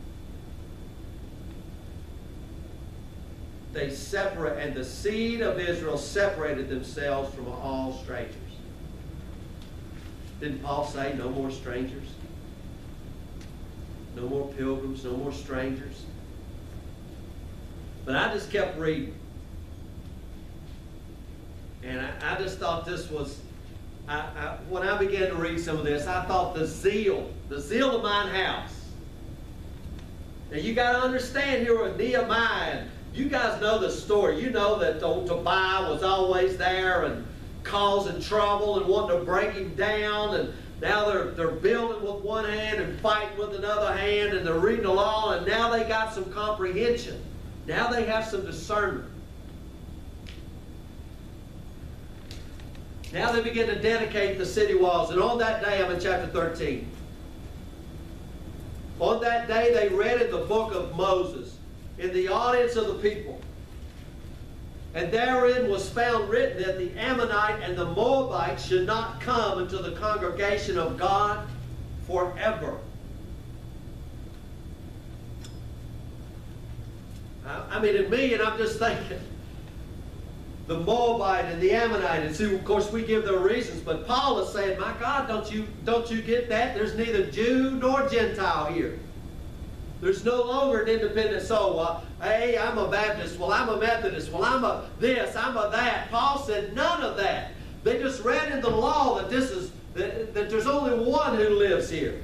And the seed of Israel separated themselves from all strangers. Didn't Paul say no more strangers? No more pilgrims, no more strangers. But I just kept reading. And I just thought this was, when I began to read some of this, I thought the zeal of mine house. Now you got to understand here with Nehemiah, you guys know the story. You know that Tobiah was always there and causing trouble and wanting to break him down. And now they're building with one hand and fighting with another hand, and they're reading the law, and now they got some comprehension. Now they have some discernment. Now they begin to dedicate the city walls. And on that day, I'm in chapter 13. On that day, they read in the book of Moses in the audience of the people. And therein was found written that the Ammonite and the Moabite should not come into the congregation of God forever. I mean, in me, and I'm just thinking, the Moabite and the Ammonite, and see, of course, we give their reasons, but Paul is saying, my God, don't you get that? There's neither Jew nor Gentile here. There's no longer an independent soul. Well, hey, I'm a Baptist. Well, I'm a Methodist. Well, I'm a this, I'm a that. Paul said none of that. They just read in the law that that there's only one who lives here.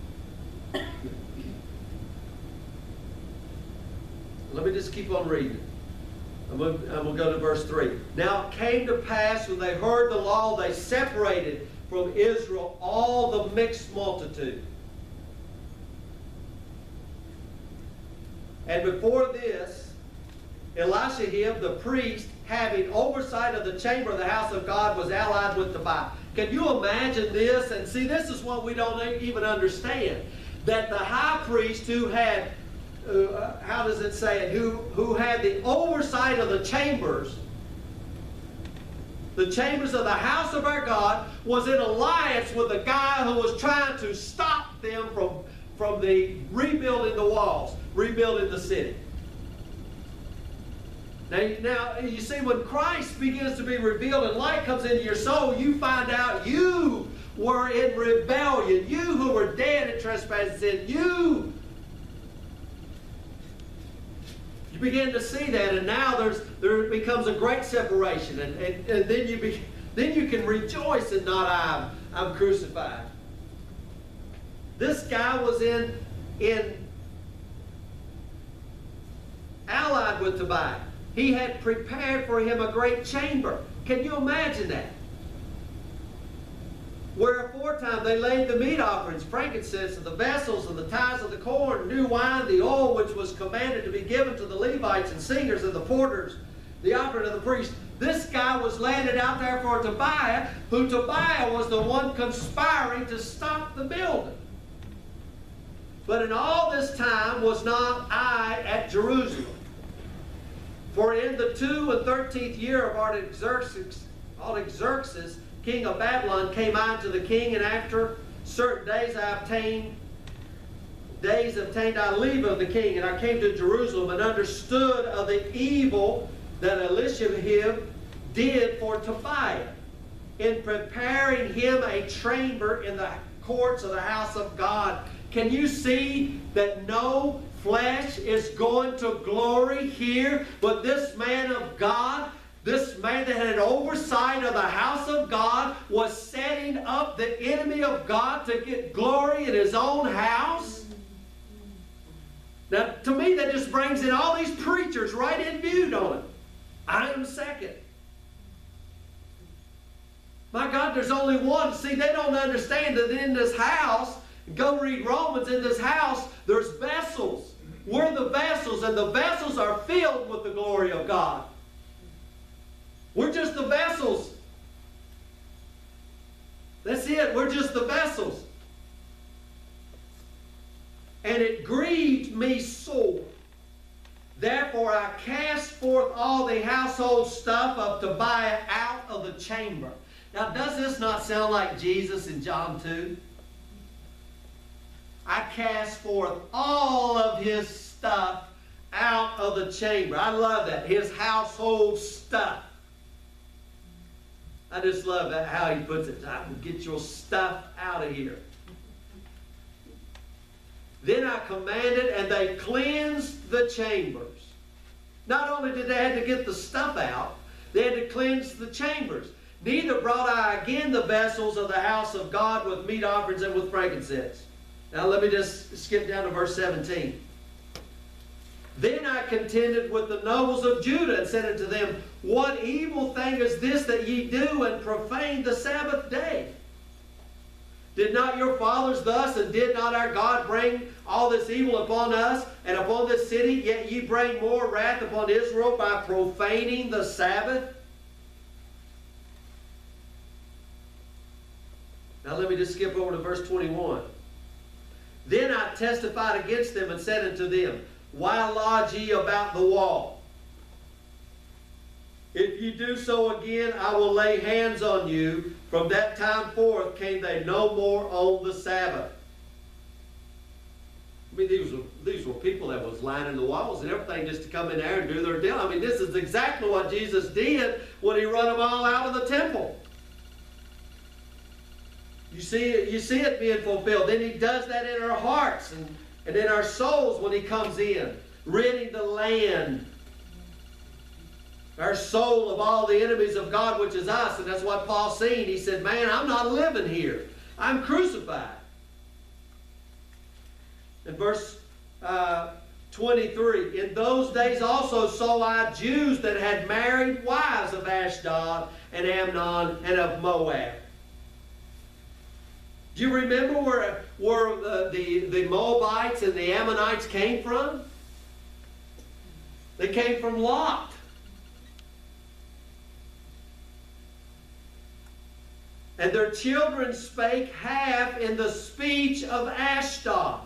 Let me just keep on reading. I'm going to go to verse 3. Now it came to pass when they heard the law, they separated from Israel all the mixed multitude. And before this, Eliashib the priest, having oversight of the chamber of the house of God, was allied with Tobiah. Can you imagine this? And see, this is what we don't even understand. That the high priest who had, how does it say it, who had the oversight of the chambers of the house of our God, was in alliance with a guy who was trying to stop them from the rebuilding the walls, rebuilding the city. Now, you see, when Christ begins to be revealed and light comes into your soul, you find out you were in rebellion. You who were dead in trespass and sin, you begin to see that, and now there becomes a great separation, and then you can rejoice and not I'm crucified. This guy was in allied with Tobiah. He had prepared for him a great chamber. Can you imagine that? Where aforetime they laid the meat offerings, frankincense, and the vessels, and the tithes of the corn, new wine, the oil which was commanded to be given to the Levites and singers and the porters, the offering of the priest. This guy was landed out there for Tobiah, who Tobiah was the one conspiring to stop the building. But in all this time was not I at Jerusalem. For in the 32nd year of Artaxerxes, king of Babylon, came I to the king, and after certain days obtained I leave of the king, and I came to Jerusalem, and understood of the evil that Eliashib did for Tobiah, in preparing him a chamber in the courts of the house of God. Can you see that no flesh is going to glory here, but this man of God, this man that had oversight of the house of God, was setting up the enemy of God to get glory in his own house? Now, to me, that just brings in all these preachers right in view, don't it? I am second. My God, there's only one. See, they don't understand that in this house, go read Romans, in this house, there's vessels. We're the vessels, and the vessels are filled with the glory of God. We're just the vessels. That's it. We're just the vessels. And it grieved me sore. Therefore I cast forth all the household stuff of Tobiah out of the chamber. Now, does this not sound like Jesus in John 2? I cast forth all of his stuff out of the chamber. I love that. His household stuff. I just love that, how he puts it. I will get your stuff out of here. Then I commanded, and they cleansed the chambers. Not only did they have to get the stuff out, they had to cleanse the chambers. Neither brought I again the vessels of the house of God with meat offerings and with frankincense. Now let me just skip down to verse 17. Then I contended with the nobles of Judah and said unto them, What evil thing is this that ye do, and profane the Sabbath day? Did not your fathers thus, and did not our God bring all this evil upon us and upon this city? Yet ye bring more wrath upon Israel by profaning the Sabbath. Now let me just skip over to verse 21. Then I testified against them and said unto them, Why lodge ye about the wall? If ye do so again, I will lay hands on you. From that time forth came they no more on the Sabbath. I mean, these were people that was lining the walls and everything just to come in there and do their deal. I mean, this is exactly what Jesus did when he run them all out of the temple. You see it being fulfilled. Then he does that in our hearts and in our souls when he comes in, ridding the land, our soul, of all the enemies of God, which is us. And that's what Paul's saying. He said, man, I'm not living here. I'm crucified. In verse 23, in those days also saw I Jews that had married wives of Ashdod and Ammon and of Moab. Do you remember where the Moabites and the Ammonites came from? They came from Lot. And their children spake half in the speech of Ashdod,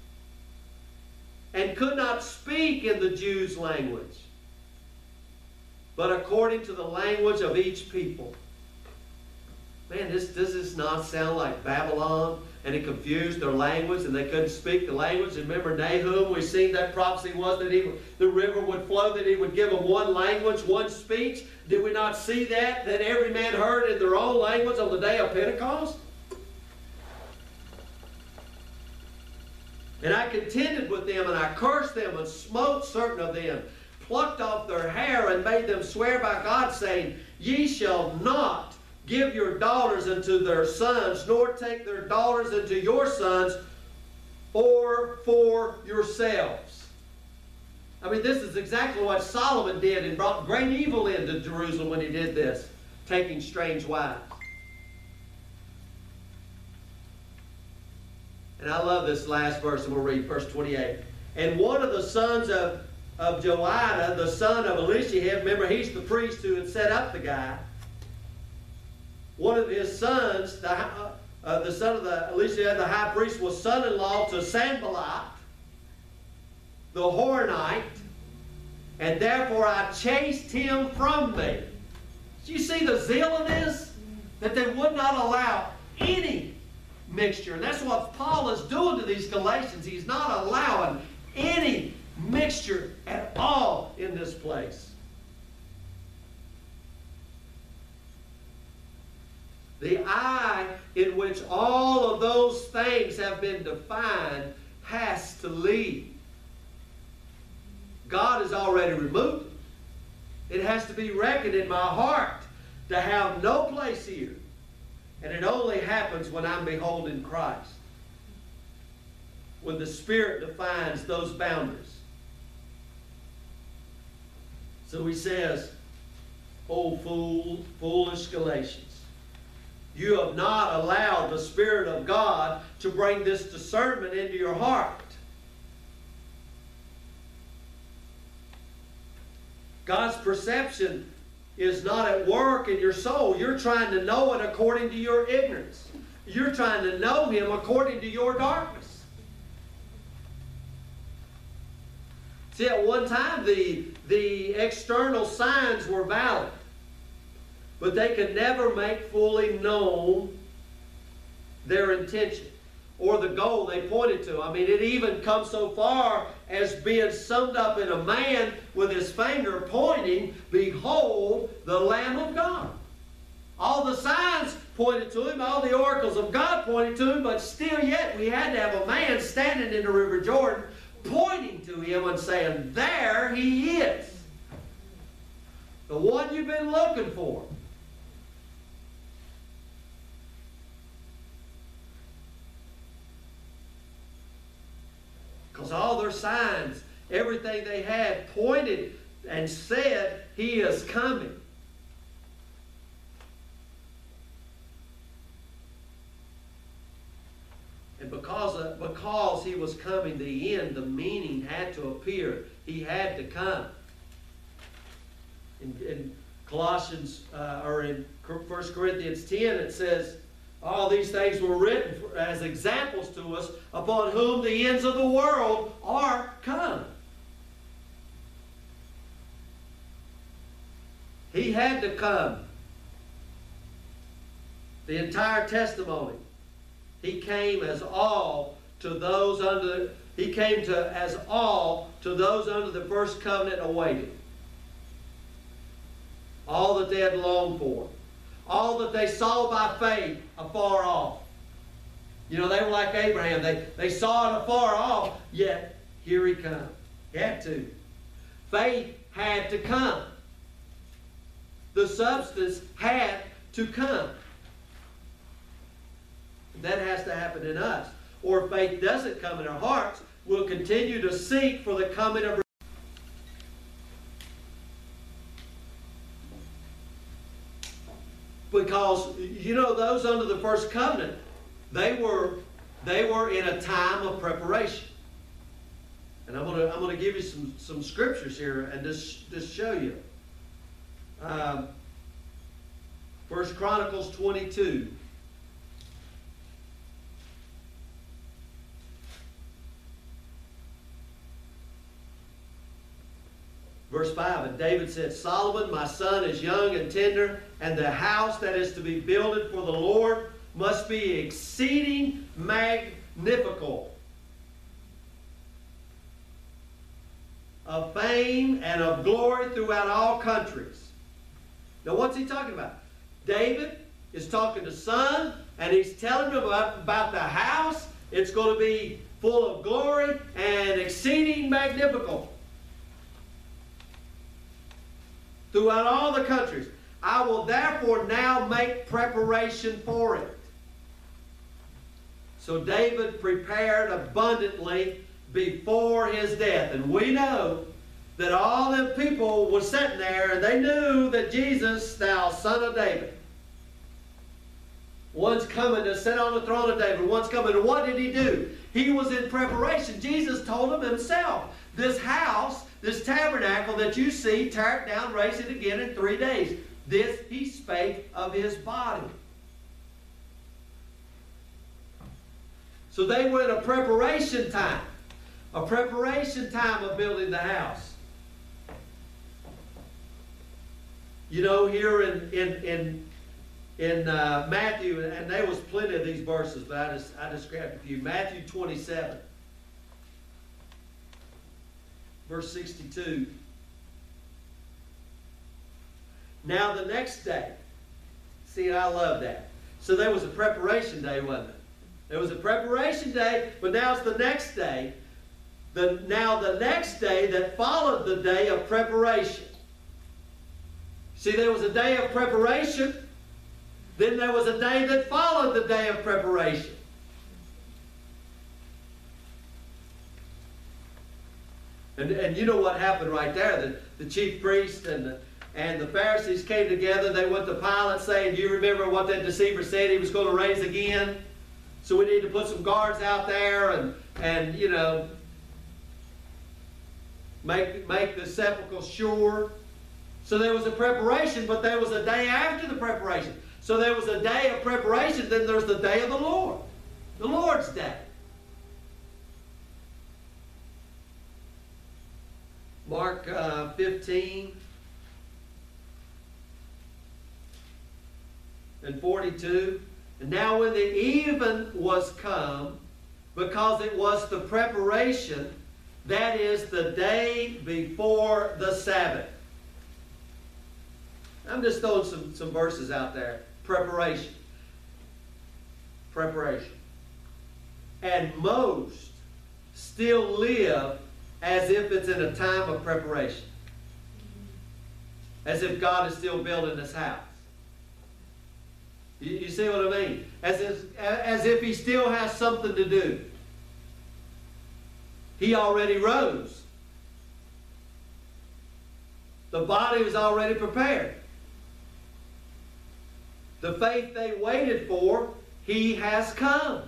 and could not speak in the Jews' language, but according to the language of each people. Man, does this not sound like Babylon? And it confused their language, and they couldn't speak the language. And remember Nahum, we seen that prophecy was that the river would flow, that he would give them one language, one speech. Did we not see that? That every man heard in their own language on the day of Pentecost? And I contended with them, and I cursed them, and smote certain of them, plucked off their hair, and made them swear by God, saying, Ye shall not give your daughters unto their sons, nor take their daughters unto your sons, or for yourselves. I mean, this is exactly what Solomon did and brought great evil into Jerusalem when he did this, taking strange wives. And I love this last verse, and we'll read verse 28. And one of the sons of Joiada, the son of Elishahab, remember he's the priest who had set up the guy. One of his sons, the son of Elishahab, the high priest, was son-in-law to Sanballat, the Horonite, and therefore I chased him from me. Do you see the zeal of this? That they would not allow any mixture. And that's what Paul is doing to these Galatians. He's not allowing any mixture at all in this place. The eye in which all of those things have been defined has to leave. God has already removed it. It has to be reckoned in my heart to have no place here. And it only happens when I'm beholding Christ. When the Spirit defines those boundaries. So he says, O foolish Galatians, you have not allowed the Spirit of God to bring this discernment into your heart. God's perception is not at work in your soul. You're trying to know it according to your ignorance. You're trying to know Him according to your darkness. See, at one time, the external signs were valid, but they could never make fully known their intention or the goal they pointed to. I mean, it even comes so far as being summed up in a man with his finger pointing, "Behold, the Lamb of God." All the signs pointed to Him, all the oracles of God pointed to Him, but still yet we had to have a man standing in the River Jordan pointing to Him and saying, "There He is. The one you've been looking for." Because all their signs, everything they had pointed and said, He is coming. And because He was coming, the end, the meaning had to appear. He had to come. In Colossians, or in 1 Corinthians 10, it says, all these things were written as examples to us, upon whom the ends of the world are come. He had to come. The entire testimony. He came as all to those under. He came to as all to those under the first covenant awaited. All that they had longed for. All that they saw by faith afar off. You know, they were like Abraham. They saw it afar off, yet here He come. He had to. Faith had to come. The substance had to come. That has to happen in us. Or if faith doesn't come in our hearts, we'll continue to seek for the coming of. Because, you know, those under the first covenant, they were in a time of preparation. And I'm going to give you some scriptures here and just show you. 1 Chronicles 22. Verse 5, and David said, Solomon, my son, is young and tender, and the house that is to be builded for the Lord must be exceeding magnificent, of fame and of glory throughout all countries. Now what's he talking about? David is talking to son, and he's telling him about the house. It's going to be full of glory and exceeding magnificent. Throughout all the countries. I will therefore now make preparation for it. So David prepared abundantly before his death. And we know that all them people were sitting there and they knew that Jesus, thou son of David, one's coming to sit on the throne of David. One's coming. And what did he do? He was in preparation. Jesus told him himself, this house, this tabernacle that you see, tear it down, raise it again in 3 days. This he spake of his body. So they were in a preparation time. A preparation time of building the house. You know, here in Matthew, and there was plenty of these verses, but I just grabbed a few. Matthew 27. Verse 62. Now the next day. See, I love that. So there was a preparation day, wasn't it? There was a preparation day, but now it's the next day. Now the next day that followed the day of preparation. See, there was a day of preparation. Then there was a day that followed the day of preparation. And you know what happened right there. The chief priest and the Pharisees came together. They went to Pilate saying, do you remember what that deceiver said he was going to raise again? So we need to put some guards out there and you know, make the sepulchre sure. So there was a preparation, but there was a day after the preparation. So there was a day of preparation, then there's the day of the Lord. The Lord's day. Mark 15 and 42. And now when the even was come, because it was the preparation, that is the day before the Sabbath. I'm just throwing some verses out there. Preparation. Preparation. And most still live as if it's in a time of preparation. As if God is still building His house. You see what I mean? As if He still has something to do. He already rose. The body was already prepared. The faith they waited for, He has come.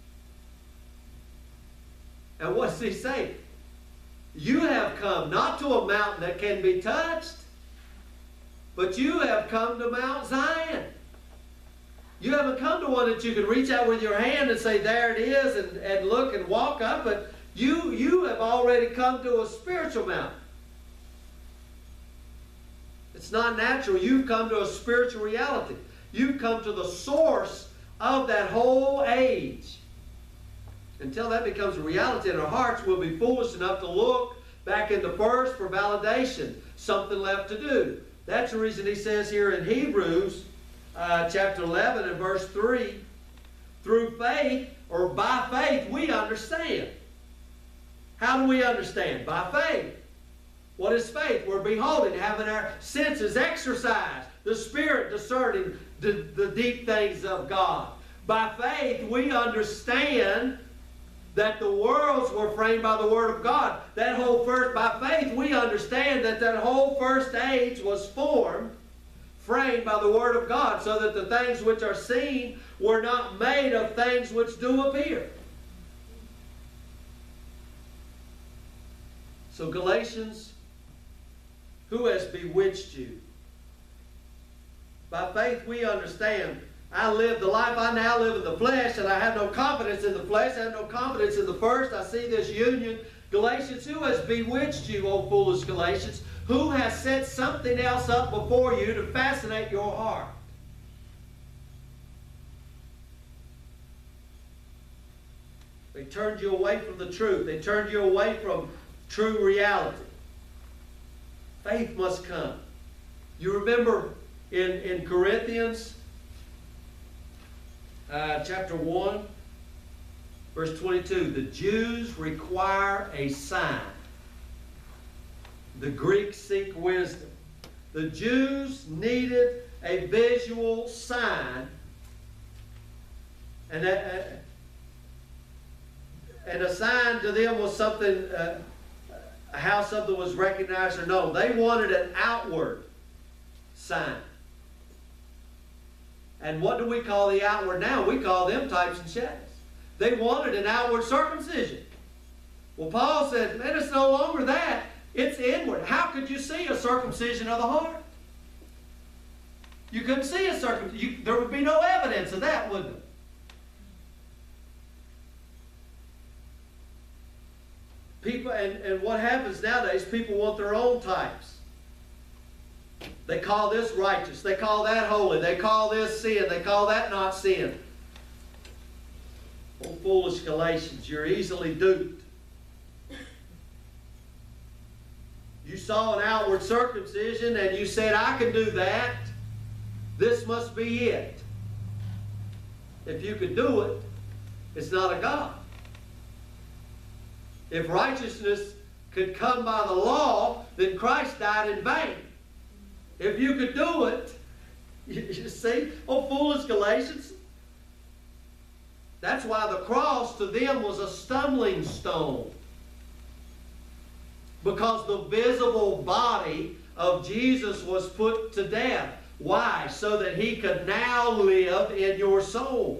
And what's He say? You have come not to a mountain that can be touched, but you have come to Mount Zion. You haven't come to one that you can reach out with your hand and say, there it is, and look and walk up, but you have already come to a spiritual mountain. It's not natural. You've come to a spiritual reality. You've come to the source of that whole age. Until that becomes a reality in our hearts, we'll be foolish enough to look back in the first for validation. Something left to do. That's the reason he says here in Hebrews chapter 11 and verse 3, through faith, or by faith, we understand. How do we understand? By faith. What is faith? We're beholding, having our senses exercised, the Spirit discerning the deep things of God. By faith, we understand that the worlds were framed by the Word of God. By faith, we understand that whole first age was framed by the Word of God, so that the things which are seen were not made of things which do appear. So Galatians, who has bewitched you? By faith we understand. I live the life I now live in the flesh, and I have no confidence in the flesh. I have no confidence in the first. I see this union. Galatians, who has bewitched you, O foolish Galatians? Who has set something else up before you to fascinate your heart? They turned you away from the truth. They turned you away from true reality. Faith must come. You remember in Corinthians chapter 1, verse 22, the Jews require a sign. The Greeks seek wisdom. The Jews needed a visual sign, and a sign to them was something, how something was recognized or known. They wanted an outward sign. And what do we call the outward now? We call them types and shadows. They wanted an outward circumcision. Well, Paul said, man, it's no longer that. It's inward. How could you see a circumcision of the heart? You couldn't see a circumcision. There would be no evidence of that, would there? People, and what happens nowadays, people want their own types. They call this righteous. They call that holy. They call this sin. They call that not sin. Oh, foolish Galatians, you're easily duped. You saw an outward circumcision and you said, I can do that. This must be it. If you could do it, it's not a God. If righteousness could come by the law, then Christ died in vain. If you could do it, you see, oh, foolish Galatians. That's why the cross to them was a stumbling stone. Because the visible body of Jesus was put to death. Why? So that He could now live in your soul.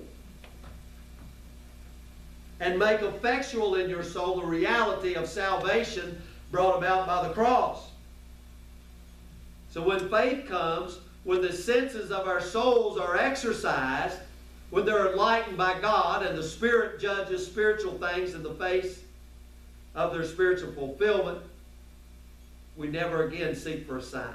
And make effectual in your soul the reality of salvation brought about by the cross. So when faith comes, when the senses of our souls are exercised, when they're enlightened by God and the Spirit judges spiritual things in the face of their spiritual fulfillment, we never again seek for a sign.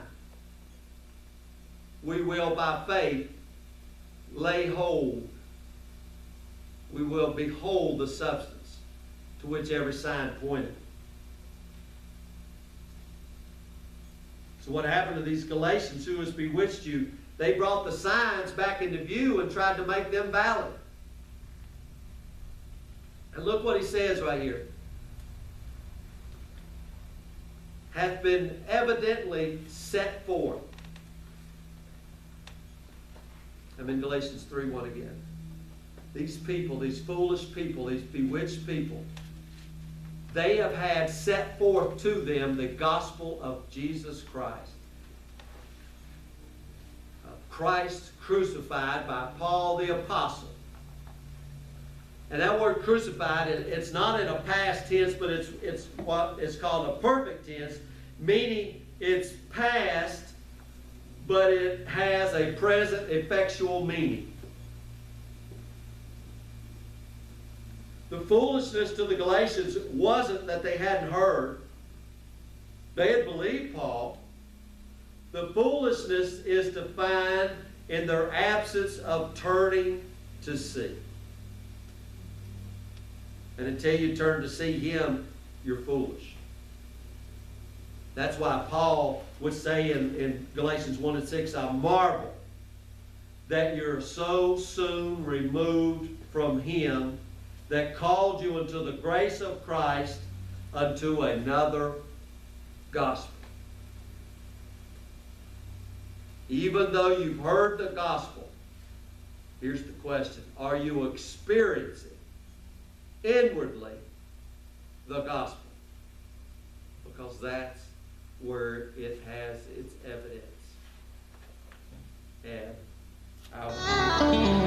We will, by faith, lay hold. We will behold the substance to which every sign pointed. So what happened to these Galatians who has bewitched you? They brought the signs back into view and tried to make them valid. And look what he says right here. Hath been evidently set forth. I'm in Galatians 3:1 again. These people, these foolish people, these bewitched people, they have had set forth to them the gospel of Jesus Christ. Christ crucified by Paul the Apostle. And that word crucified, it's not in a past tense, but it's what is called a perfect tense, meaning it's past, but it has a present effectual meaning. The foolishness to the Galatians wasn't that they hadn't heard. They had believed Paul. The foolishness is defined in their absence of turning to see. And until you turn to see Him, you're foolish. That's why Paul would say in Galatians 1:6, I marvel that you're so soon removed from Him that called you into the grace of Christ unto another gospel. Even though you've heard the gospel, here's the question. Are you experiencing inwardly the gospel? Because that's where it has its evidence. And